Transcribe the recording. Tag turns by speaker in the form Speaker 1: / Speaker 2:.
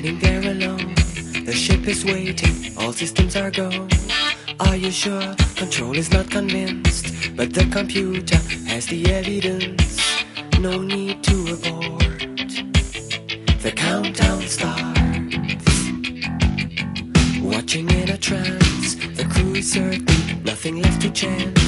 Speaker 1: Standing there alone, the ship is waiting, all systems are go. Are you sure? Control is not convinced, but the computer has the evidence. No need to abort. The countdown starts. Watching in a trance, the crew is certain, nothing left to chance.